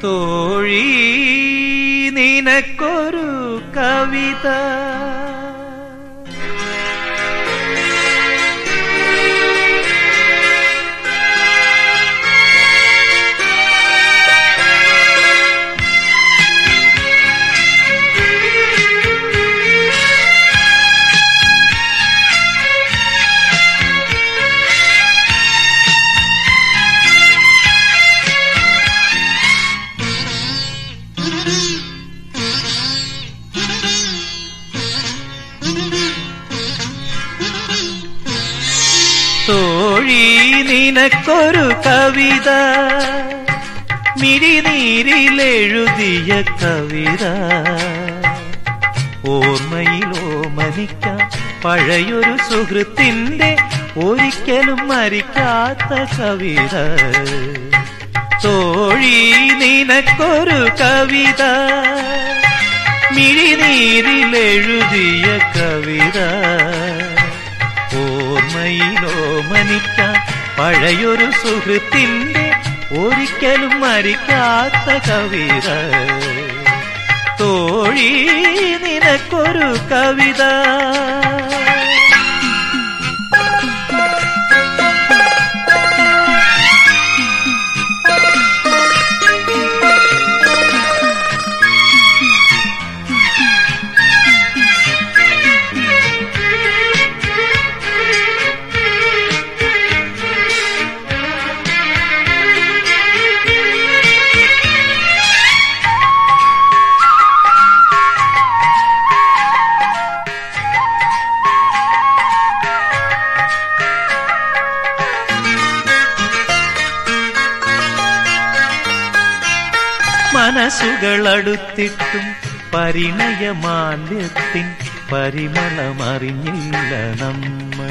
തോഴി നിനക്കൊരു കവിത തോഴി നിനക്കൊരു കവിത മിഴിനീരിലെഴുതിയ കവിത ഓർമ്മയിലോമനിക്കാൻ പഴയൊരു സുഹൃത്തിന്റെ ഒരിക്കലും മരിക്കാത്ത കവിത തോഴി നിനക്കൊരു കവിത മിഴിനീരിലെഴുതിയ കവിത ഓർമ്മയിലോമനിക്കാൻ പഴയൊരു സുഹൃത്തിന്റെ ഒരിക്കലും മരിക്കാത്ത കവിത തോഴി നിനക്കൊരു കവിത മനസ്സുകളടുത്തിട്ടും പരിണയമാല്യത്തിൻ പരിമളമറിഞ്ഞില്ല നമ്മൾ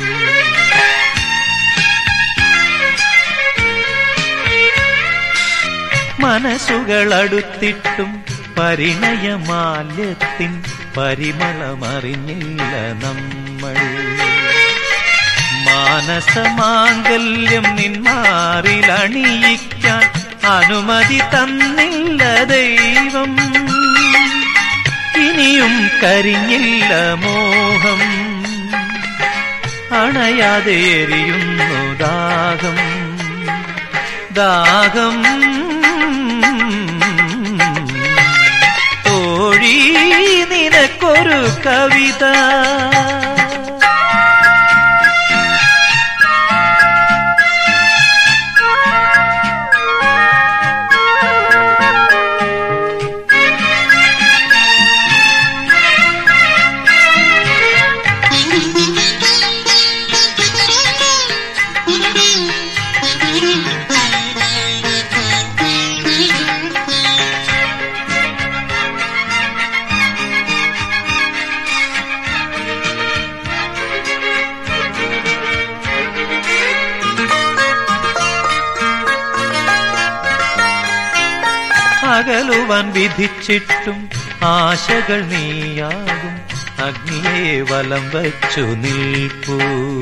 മനസ്സുകളടുത്തിട്ടും പരിണയമാല്യത്തിൻ പരിമളമറിഞ്ഞില്ല നമ്മൾ മാനസമാംഗല്യം നിന്മാറിലണിയിക്കാൻ അനുമതി തന്നില്ല ദൈവം ഇനിയും കരിഞ്ഞില്ല മോഹം അണയാതെ എരിയുന്നു ദാഹം ദാഹം തോഴി നിനക്കൊരു കവിത അകലുവാൻ വിധിച്ചിട്ടും ആശകൾ നീയാകും അഗ്നിയെ വലം വച്ചു നിൽപ്പൂ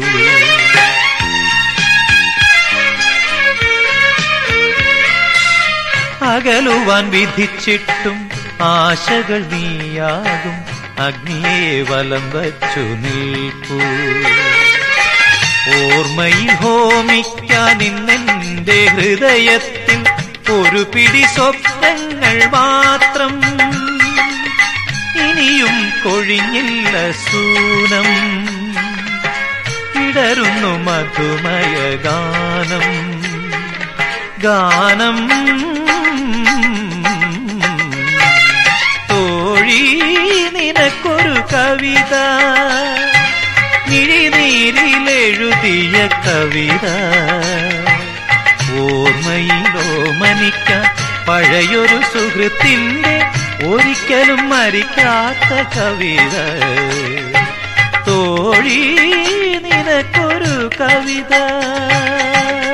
അകലുവാൻ വിധിച്ചിട്ടും ആശകൾ നീയാകും അഗ്നിയെ വലം വച്ചു നിൽപ്പൂ ഓർമ്മയിൽ ഹോമിക്കാൻ ഇന്നെന്റെ ഹൃദയത്തിൽ ഒരു പിടി സ്വപ്നങ്ങൾ മാത്രം ഇനിയും കൊഴിഞ്ഞില്ല സൂനം ഇടരുന്നു മധുമയ ഗാനം ഗാനം തോഴി നിനക്കൊരു കവിത മിഴിനീരിലെഴുതിയ കവിത ഓർമ്മയിലോമനിക്കാൻ പഴയൊരു സുഹൃത്തിന്റെ ഒരിക്കലും മരിക്കാത്ത കവിത തോഴി നിനക്കൊരു കവിത